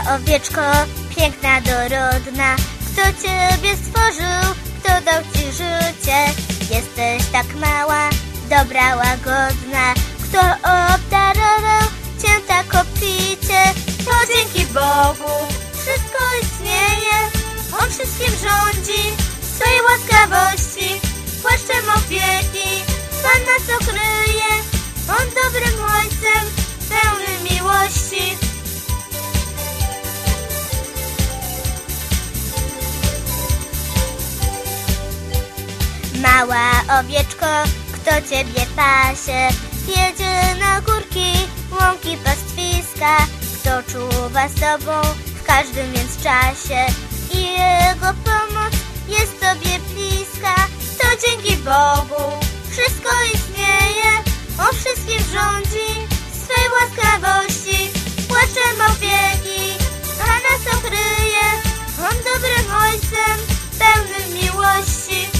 owieczko, piękna, dorodna, kto ciebie stworzył, kto dał ci życie? Jesteś tak mała, dobra, łagodna, kto obdarował cię tak obficie? To dzięki Bogu wszystko istnieje, On wszystkim rządzi, w swojej łaskawości, płaszczem opieki Pan nas okryje, On dobrym Ojcem, pełny miłości. Mała owieczko, kto ciebie pasie, jedzie na górki, łąki, pastwiska, kto czuwa z tobą w każdym więc czasie i Jego pomoc jest tobie bliska. To dzięki Bogu wszystko istnieje, On wszystkim rządzi, w swej łaskawości, płaczem opieki Pan nas okryje, On dobrym Ojcem, pełnym miłości.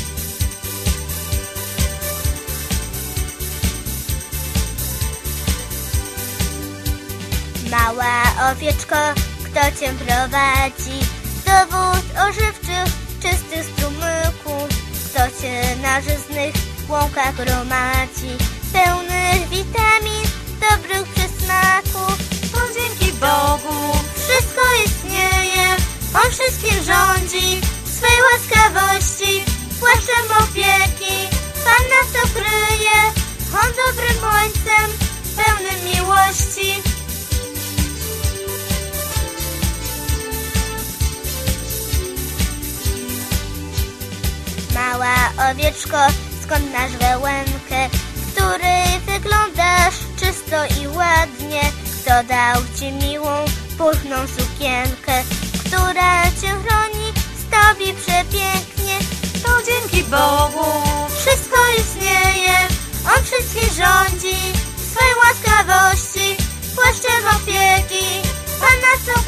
Mała owieczko, kto cię prowadzi do wód ożywczych, czystych strumyków, kto cię na żyznych łąkach gromadzi, pełnych witamin, dobrych przysmaków. To dzięki Bogu wszystko istnieje, On wszystkim rządzi, w swej łaskawości, płaszczem opieki Pan nas okryje, On dobrym Ojcem, pełnym miłości. Mała owieczko, skąd masz wełenkę, w której wyglądasz czysto i ładnie? Kto dał ci miłą, pulchną sukienkę, która cię chroni, zdobi przepięknie? To dzięki Bogu wszystko istnieje, On wszystkim rządzi, w swej łaskawości, płaszczem opieki Pan nas